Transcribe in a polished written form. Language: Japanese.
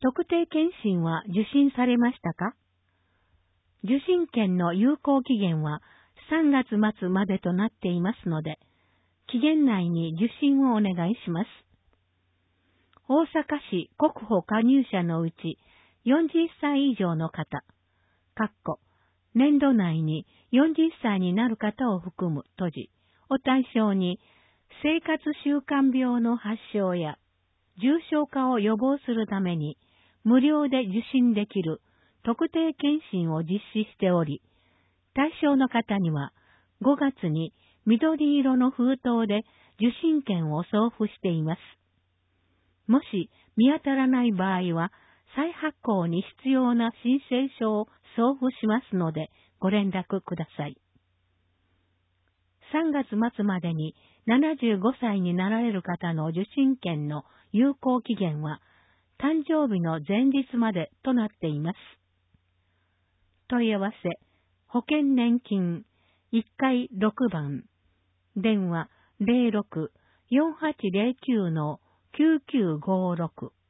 特定健診は受診されましたか？受診券の有効期限は3月末までとなっていますので、期限内に受診をお願いします。大阪市国保加入者のうち40歳以上の方、年度内に40歳になる方を含む都市を対象に、生活習慣病の発症や重症化を予防するために無料で受診できる特定健診を実施しており、対象の方には5月に緑色の封筒で受診券を送付しています。もし見当たらない場合は、再発行に必要な申請書を送付しますのでご連絡ください。3月末までに75歳になられる方の受診券の有効期限は誕生日の前日までとなっています。問い合わせ、保険年金1階6番、電話 06-4809-9956